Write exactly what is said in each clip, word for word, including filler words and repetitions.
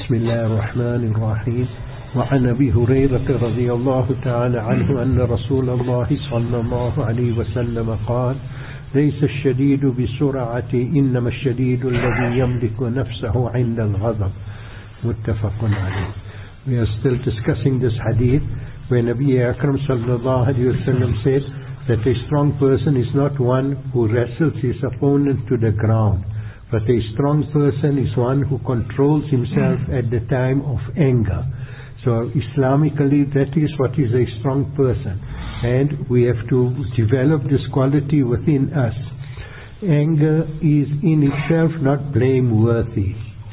بسم الله الرحمن الرحيم وعن أبي هريرة رضي الله تعالى عنه أن رسول الله صلى الله عليه وسلم قال ليس الشديد بسرعة إنما الشديد الذي يملك نفسه عند الغضب متفق عليه. We are still discussing this hadith where Nabi Akram sallallahu alayhi wa sallam said that a strong person is not one who wrestles his opponent to the ground, but a strong person is one who controls himself at the time of anger. So Islamically that is what is a strong person, and we have to develop this quality within us. Anger is in itself not blameworthy.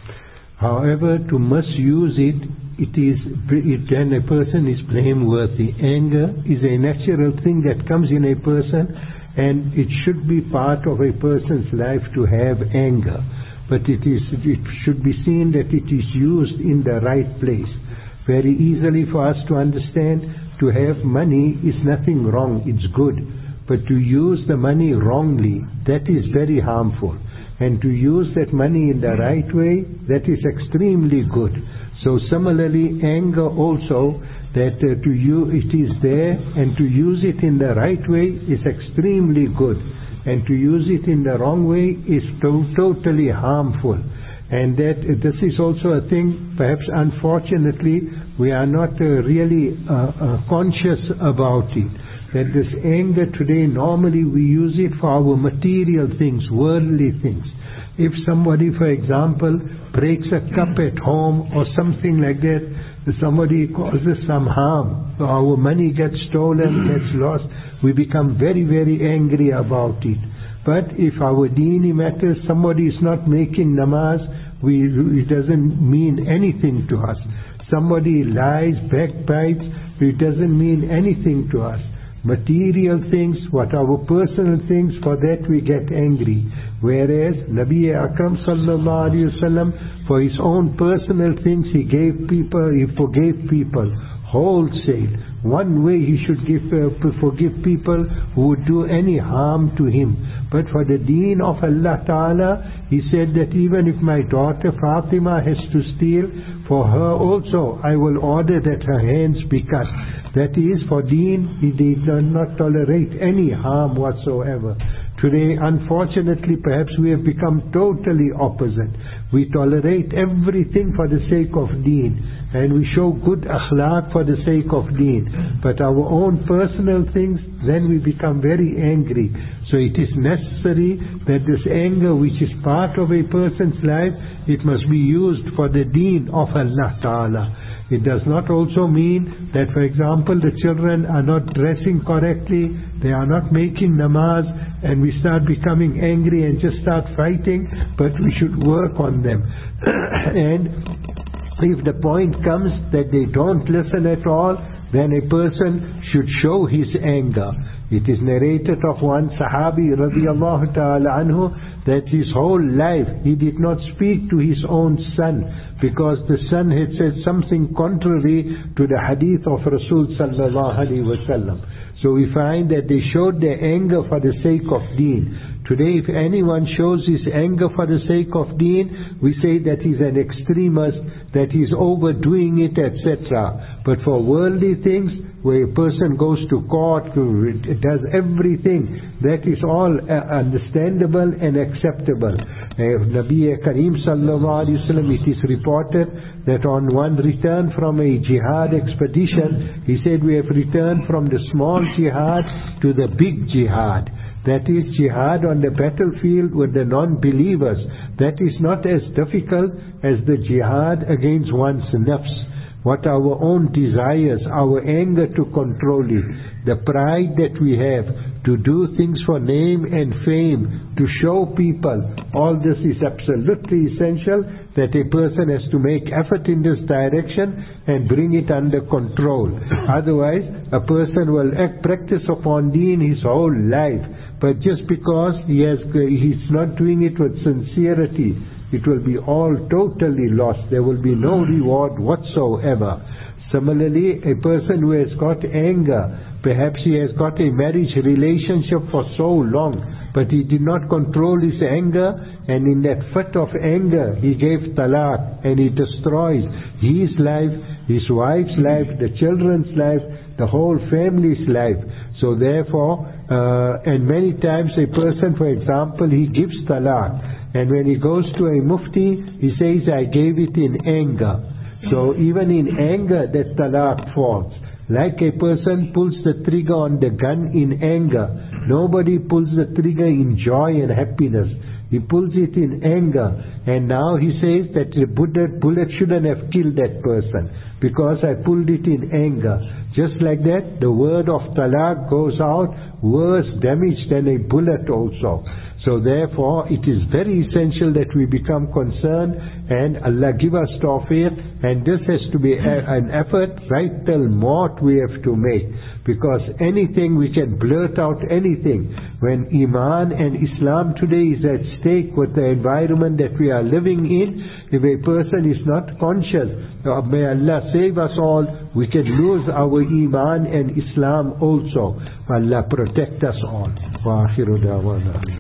However, to misuse it, it is then a person is blameworthy. Anger is a natural thing that comes in a person, and it should be part of a person's life to have anger. But it is it should be seen that it is used in the right place. Very easily for us to understand, to have money is nothing wrong, it's good. But to use the money wrongly, that is very harmful. And to use that money in the right way, that is extremely good. So similarly, anger also, that uh, to you it is there, and to use it in the right way is extremely good. And to use it in the wrong way is to- totally harmful. And that uh, this is also a thing, perhaps unfortunately, we are not uh, really uh, uh, conscious about it. That this anger today, normally we use it for our material things, worldly things. If somebody, for example, breaks a cup at home or something like that, somebody causes some harm, our money gets stolen, gets lost, we become very, very angry about it. But if our deeni matters, somebody is not making namaz, we, it doesn't mean anything to us. Somebody lies, backbites, it doesn't mean anything to us. Material things, what our personal things, for that we get angry. Whereas Nabi Akram sallallahu alayhi wa sallam, for his own personal things, he gave people, he forgave people wholesale. One way he should give, uh, forgive people who would do any harm to him. But for the deen of Allah Ta'ala, he said that even if my daughter Fatima has to steal, for her also I will order that her hands be cut. That is, for deen, he did not tolerate any harm whatsoever. Today, unfortunately, perhaps we have become totally opposite. We tolerate everything for the sake of deen, and we show good akhlaq for the sake of deen. But our own personal things, then we become very angry. So it is necessary that this anger, which is part of a person's life, it must be used for the deen of Allah Ta'ala. It does not also mean that, for example, the children are not dressing correctly, they are not making namaz, and we start becoming angry and just start fighting, but we should work on them. And if the point comes that they don't listen at all, then a person should show his anger. It is narrated of one Sahabi radiallahu ta'ala anhu that his whole life he did not speak to his own son because the son had said something contrary to the hadith of Rasul sallallahu alaihi wasallam. So we find that they showed their anger for the sake of deen. Today, if anyone shows his anger for the sake of deen, we say that he's an extremist, that he's overdoing it, et cetera. But for worldly things, where a person goes to court, does everything, that is all understandable and acceptable. Uh, Nabi Kareem sallallahu alayhi wa sallam, it is reported that on one return from a jihad expedition, he said, we have returned from the small jihad to the big jihad. That is jihad on the battlefield with the non-believers. That is not as difficult as the jihad against one's nafs. What our own desires, our anger to control it, the pride that we have to do things for name and fame, to show people, all this is absolutely essential that a person has to make effort in this direction and bring it under control. Otherwise, a person will act, practice upon deen his whole life, but just because he has, he's not doing it with sincerity, it will be all totally lost. There will be no reward whatsoever. Similarly, a person who has got anger, perhaps he has got a marriage relationship for so long, but he did not control his anger, and in that fit of anger he gave talaq, and he destroys his life, his wife's life, the children's life, the whole family's life. So therefore, uh, and many times a person, for example, he gives talaq, and when he goes to a mufti, he says, I gave it in anger. So even in anger that talaq falls. Like a person pulls the trigger on the gun in anger. Nobody pulls the trigger in joy and happiness. He pulls it in anger. And now he says that the bullet, bullet shouldn't have killed that person because I pulled it in anger. Just like that, the word of talaq goes out worse damage than a bullet also. So therefore, it is very essential that we become concerned, and Allah give us tawfiq, and this has to be a, an effort right till maut we have to make, because anything we can blurt out anything. When Iman and Islam today is at stake with the environment that we are living in, if a person is not conscious, oh, may Allah save us all, we can lose our Iman and Islam also. Allah protect us all. Wa akhiru da'wana.